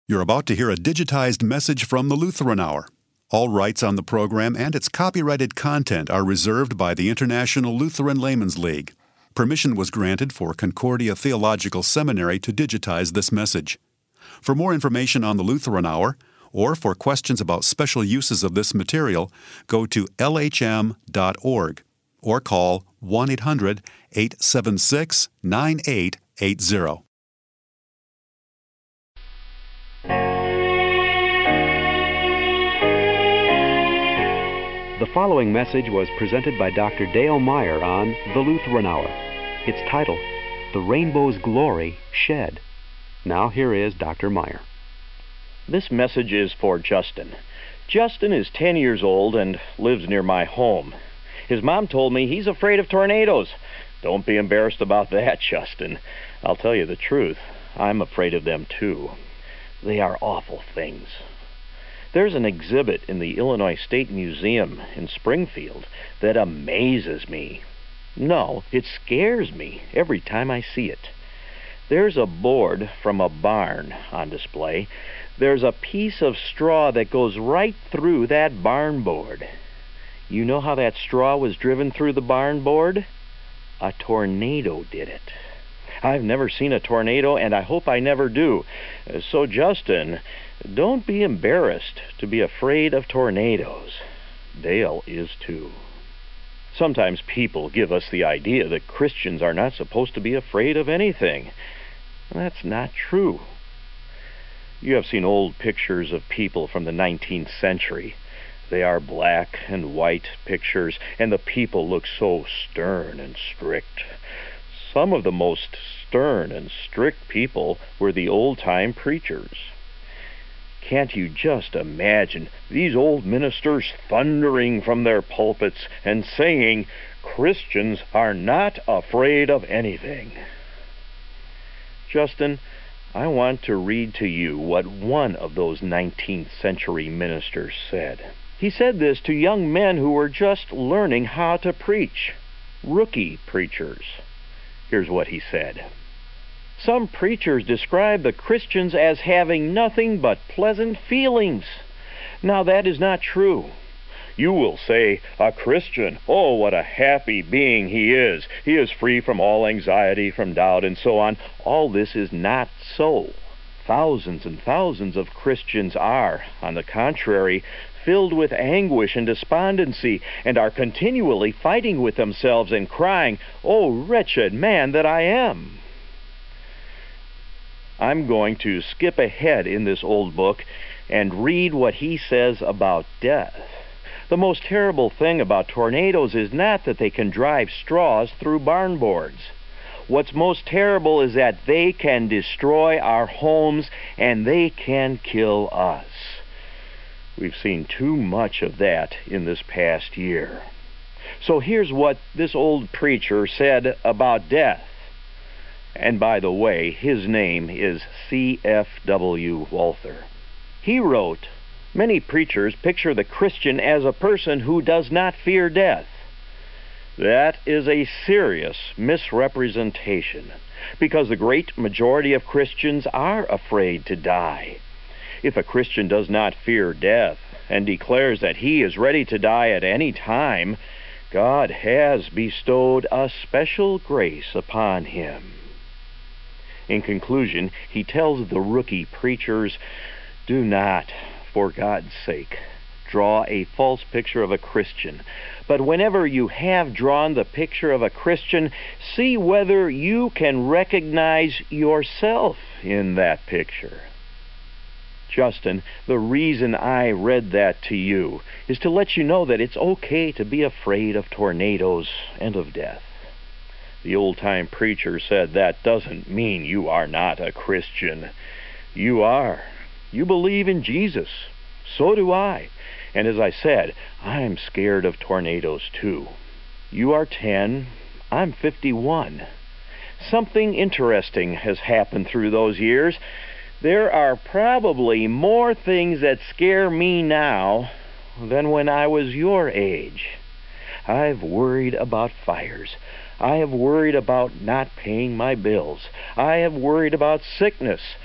You're about to hear a digitized message from the Lutheran Hour. All rights on the program and its copyrighted content are reserved by the International Lutheran Laymen's League. Permission was granted for Concordia Theological Seminary to digitize this message. For more information on the Lutheran Hour, or for questions about special uses of this material, go to lhm.org or call 1-800-876-9880. The following message was presented by Dr. Dale Meyer on The Lutheran Hour. Its title, The Rainbow's Glory Shed. Now here is Dr. Meyer. This message is for Justin. Justin is 10 years old and lives near my home. His mom told me he's afraid of tornadoes. Don't be embarrassed about that, Justin. I'll tell you the truth. I'm afraid of them too. They are awful things. There's an exhibit in the Illinois State Museum in Springfield that amazes me. No, it scares me every time I see it. There's a board from a barn on display. There's a piece of straw that goes right through that barn board. You know how that straw was driven through the barn board? A tornado did it. I've never seen a tornado, and I hope I never do. So, Justin, don't be embarrassed to be afraid of tornadoes. Dale is too. Sometimes people give us the idea that Christians are not supposed to be afraid of anything. That's not true. You have seen old pictures of people from the 19th century. They are black and white pictures, and the people look so stern and strict. Some of the most stern and strict people were the old-time preachers. Can't you just imagine these old ministers thundering from their pulpits and saying, Christians are not afraid of anything? Justin, I want to read to you what one of those 19th century ministers said. He said this to young men who were just learning how to preach, rookie preachers. Here's what he said. Some preachers describe the Christians as having nothing but pleasant feelings. Now that is not true. You will say, a Christian, oh, what a happy being he is. He is free from all anxiety, from doubt, and so on. All this is not so. Thousands and thousands of Christians are, on the contrary, filled with anguish and despondency, and are continually fighting with themselves and crying, oh, wretched man that I am. I'm going to skip ahead in this old book and read what he says about death. The most terrible thing about tornadoes is not that they can drive straws through barn boards. What's most terrible is that they can destroy our homes and they can kill us. We've seen too much of that in this past year. So here's what this old preacher said about death. And by the way, his name is C.F.W. Walther. He wrote, many preachers picture the Christian as a person who does not fear death. That is a serious misrepresentation, because the great majority of Christians are afraid to die. If a Christian does not fear death and declares that he is ready to die at any time, God has bestowed a special grace upon him. In conclusion, he tells the rookie preachers, do not, for God's sake, draw a false picture of a Christian. But whenever you have drawn the picture of a Christian, see whether you can recognize yourself in that picture. Justin, the reason I read that to you is to let you know that it's okay to be afraid of tornadoes and of death. The old-time preacher said that doesn't mean you are not a Christian. You are. You believe in Jesus. So do I. And as I said, I'm scared of tornadoes too. You are 10. I'm 51. Something interesting has happened through those years. There are probably more things that scare me now than when I was your age. I've worried about fires. I have worried about not paying my bills. I have worried about sickness.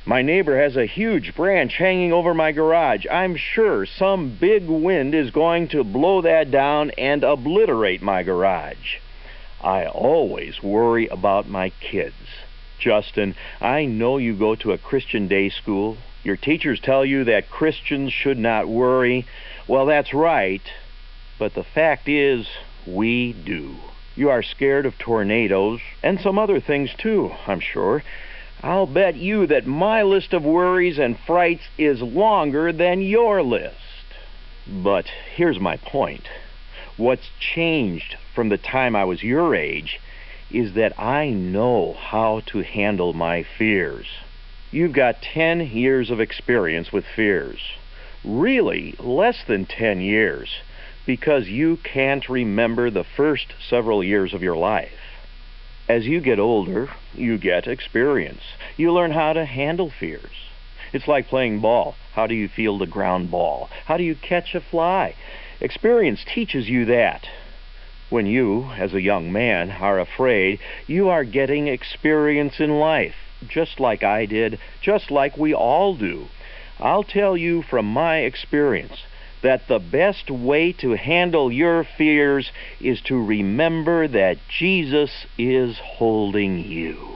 My neighbor has a huge branch hanging over my garage. I'm sure some big wind is going to blow that down and obliterate my garage. I always worry about my kids. Justin, I know you go to a Christian day school. Your teachers tell you that Christians should not worry. Well, that's right. But the fact is, we do. You are scared of tornadoes and some other things too, I'm sure. I'll bet you that my list of worries and frights is longer than your list. But here's my point. What's changed from the time I was your age is that I know how to handle my fears. You've got 10 years of experience with fears. Really, less than 10 years, because you can't remember the first several years of your life. As you get older, you get experience. You learn how to handle fears. It's like playing ball. How do you field a ground ball? How do you catch a fly? Experience teaches you that. When you, as a young man, are afraid, you are getting experience in life, just like I did, just like we all do. I'll tell you from my experience that the best way to handle your fears is to remember that Jesus is holding you.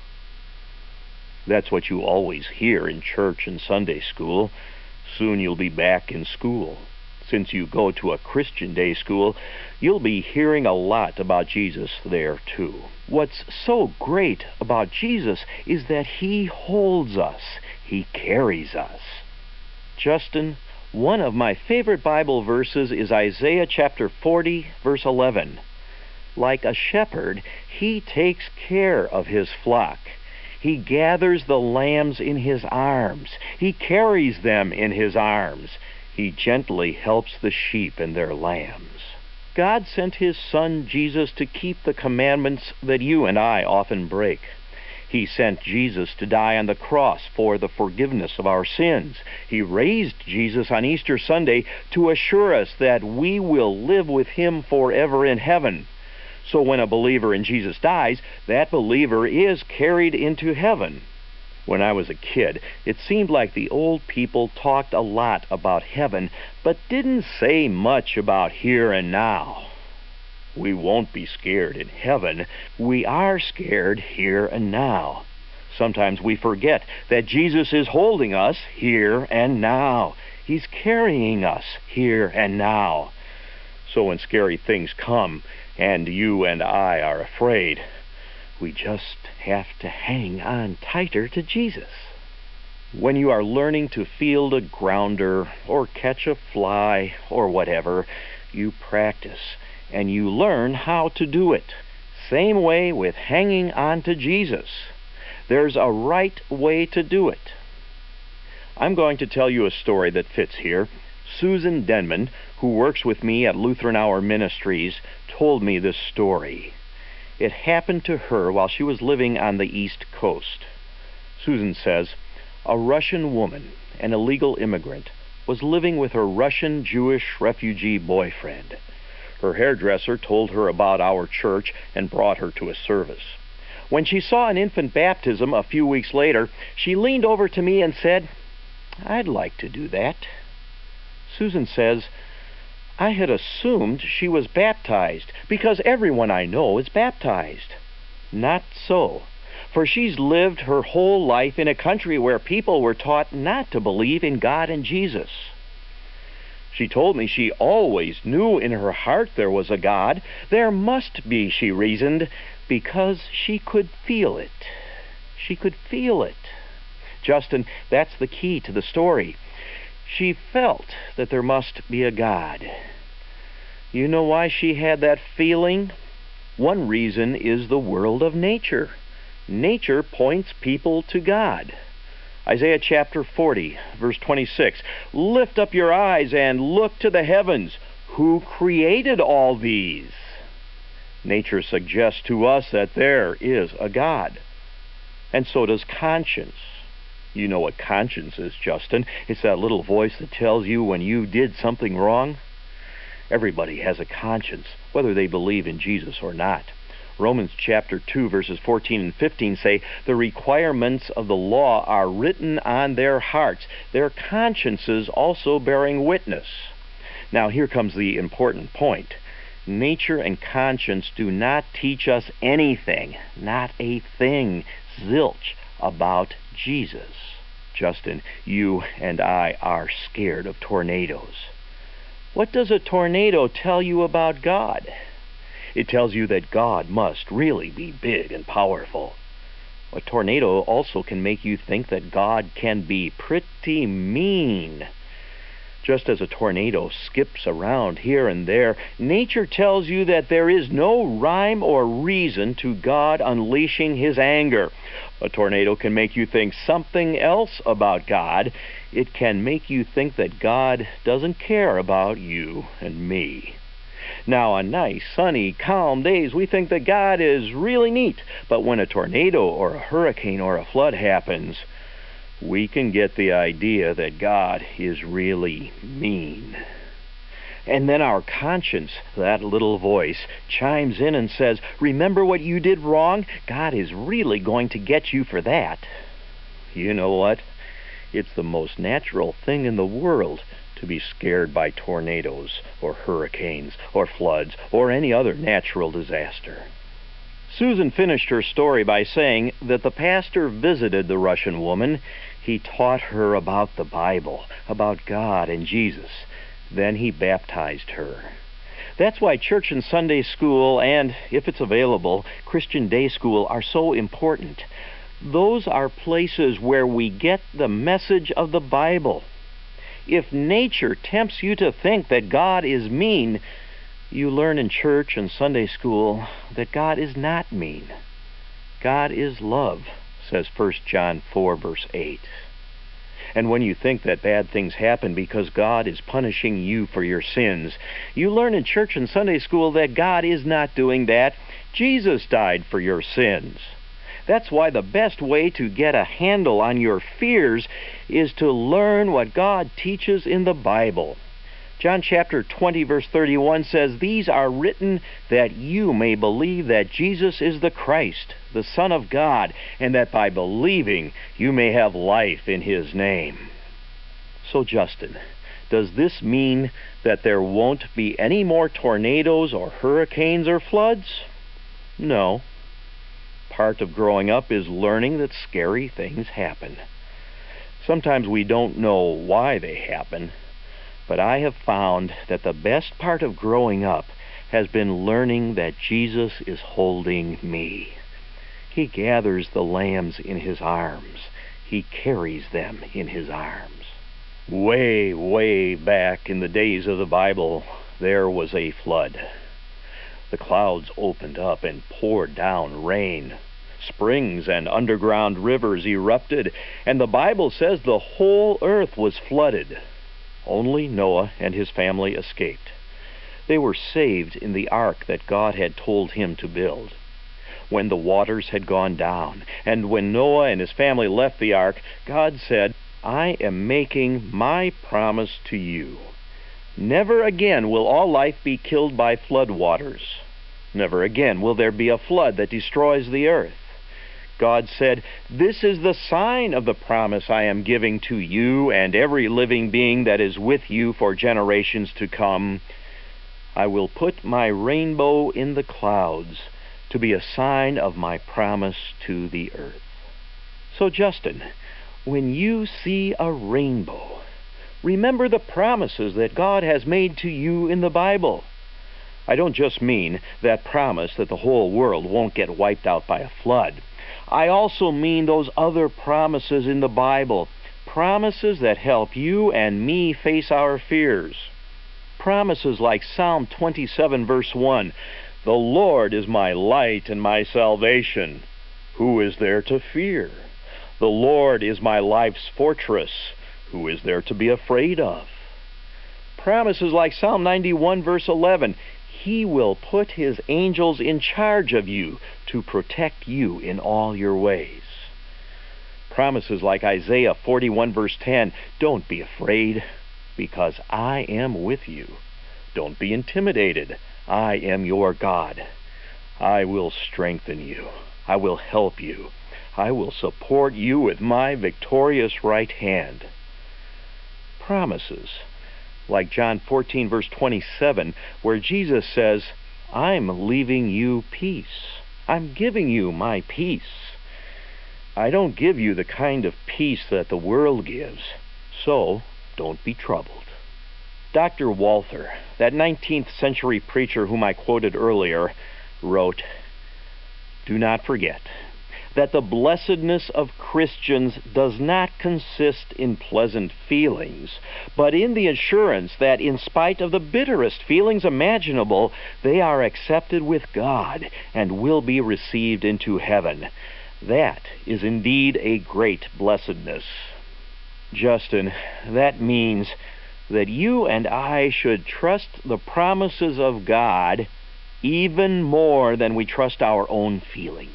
That's what you always hear in church and Sunday school. Soon you'll be back in school. Since you go to a Christian day school, you'll be hearing a lot about Jesus there too. What's so great about Jesus is that He holds us. He carries us. Justin, one of my favorite Bible verses is Isaiah chapter 40, verse 11. Like a shepherd, He takes care of His flock. He gathers the lambs in His arms. He carries them in His arms. He gently helps the sheep and their lambs. God sent His Son Jesus to keep the commandments that you and I often break. He sent Jesus to die on the cross for the forgiveness of our sins. He raised Jesus on Easter Sunday to assure us that we will live with Him forever in heaven. So when a believer in Jesus dies, that believer is carried into heaven. When I was a kid, it seemed like the old people talked a lot about heaven, but didn't say much about here and now. We won't be scared in heaven. We are scared here and now. Sometimes we forget that Jesus is holding us here and now. He's carrying us here and now. So when scary things come and you and I are afraid, we just have to hang on tighter to Jesus. When you are learning to field a grounder or catch a fly or whatever, you practice and you learn how to do it. Same way with hanging on to Jesus. There's a right way to do it. I'm going to tell you a story that fits here. Susan Denman, who works with me at Lutheran Hour Ministries, told me this story. It happened to her while she was living on the East Coast. Susan says, a Russian woman, an illegal immigrant, was living with her Russian Jewish refugee boyfriend. Her hairdresser told her about our church and brought her to a service. When she saw an infant baptism a few weeks later, she leaned over to me and said, I'd like to do that. Susan says, I had assumed she was baptized because everyone I know is baptized. Not so, for she's lived her whole life in a country where people were taught not to believe in God and Jesus. She told me she always knew in her heart there was a God. There must be, she reasoned, because she could feel it. She could feel it. Justin, that's the key to the story. She felt that there must be a God. You know why she had that feeling? One reason is the world of nature. Nature points people to God. Isaiah chapter 40, verse 26. Lift up your eyes and look to the heavens. Who created all these? Nature suggests to us that there is a God. And so does conscience. You know what conscience is, Justin. It's that little voice that tells you when you did something wrong. Everybody has a conscience, whether they believe in Jesus or not. Romans chapter 2, verses 14 and 15 say, "The requirements of the law are written on their hearts, their consciences also bearing witness." Now here comes the important point. Nature and conscience do not teach us anything, not a thing, zilch, about Jesus. Justin, you and I are scared of tornadoes. What does a tornado tell you about God? It tells you that God must really be big and powerful. A tornado also can make you think that God can be pretty mean. Just as a tornado skips around here and there, nature tells you that there is no rhyme or reason to God unleashing His anger. A tornado can make you think something else about God. It can make you think that God doesn't care about you and me. Now, on nice, sunny, calm days, we think that God is really neat. But when a tornado or a hurricane or a flood happens, we can get the idea that God is really mean. And then our conscience, that little voice, chimes in and says, "Remember what you did wrong? God is really going to get you for that." You know what? It's the most natural thing in the world to be scared by tornadoes or hurricanes or floods or any other natural disaster. Susan finished her story by saying that the pastor visited the Russian woman. He taught her about the Bible, about God and Jesus. Then he baptized her. That's why church and Sunday school and, if it's available, Christian day school are so important. Those are places where we get the message of the Bible. If nature tempts you to think that God is mean, you learn in church and Sunday school that God is not mean. God is love, says 1 John 4, verse 8. And when you think that bad things happen because God is punishing you for your sins, you learn in church and Sunday school that God is not doing that. Jesus died for your sins. That's why the best way to get a handle on your fears is to learn what God teaches in the Bible. John chapter 20, verse 31 says, "These are written that you may believe that Jesus is the Christ, the Son of God, and that by believing you may have life in His name." So, Justin, does this mean that there won't be any more tornadoes or hurricanes or floods? No. Part of growing up is learning that scary things happen. Sometimes we don't know why they happen, but I have found that the best part of growing up has been learning that Jesus is holding me. He gathers the lambs in His arms. He carries them in His arms. Way, way back in the days of the Bible, there was a flood. The clouds opened up and poured down rain. Springs and underground rivers erupted, and the Bible says the whole earth was flooded. Only Noah and his family escaped. They were saved in the ark that God had told him to build. When the waters had gone down, and when Noah and his family left the ark, God said, "I am making my promise to you. Never again will all life be killed by flood waters. Never again will there be a flood that destroys the earth." God said, "This is the sign of the promise I am giving to you and every living being that is with you for generations to come. I will put my rainbow in the clouds to be a sign of my promise to the earth." So, Justin, when you see a rainbow, remember the promises that God has made to you in the Bible. I don't just mean that promise that the whole world won't get wiped out by a flood. I also mean those other promises in the Bible, promises that help you and me face our fears. Promises like Psalm 27, verse 1, "The Lord is my light and my salvation. Who is there to fear? The Lord is my life's fortress. Who is there to be afraid of?" Promises like Psalm 91, verse 11, "He will put His angels in charge of you to protect you in all your ways." Promises like Isaiah 41, verse 10, "Don't be afraid, because I am with you. Don't be intimidated. I am your God. I will strengthen you. I will help you. I will support you with my victorious right hand. Promises, like John 14, verse 27, where Jesus says, I'm leaving you peace. I'm giving you my peace. I don't give you the kind of peace that the world gives, so don't be troubled. Dr. Walther, that 19th century preacher whom I quoted earlier, wrote, "Do not forget that the blessedness of Christians does not consist in pleasant feelings, but in the assurance that in spite of the bitterest feelings imaginable, they are accepted with God and will be received into heaven. That is indeed a great blessedness." Justin, that means that you and I should trust the promises of God even more than we trust our own feelings.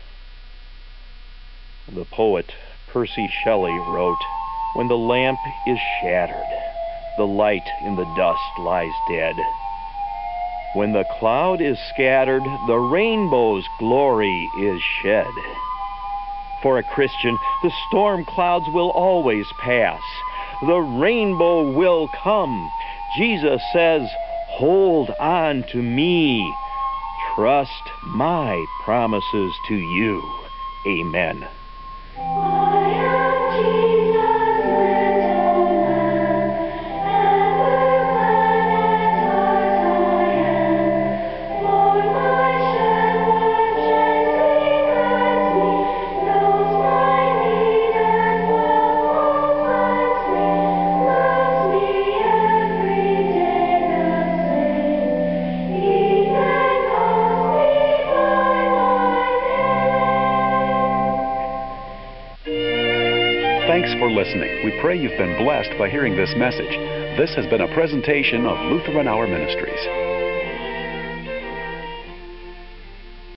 The poet Percy Shelley wrote, "When the lamp is shattered, the light in the dust lies dead. When the cloud is scattered, the rainbow's glory is shed." For a Christian, the storm clouds will always pass. The rainbow will come. Jesus says, "Hold on to me. Trust my promises to you." Amen. Thanks for listening. We pray you've been blessed by hearing this message. This has been a presentation of Lutheran Hour Ministries.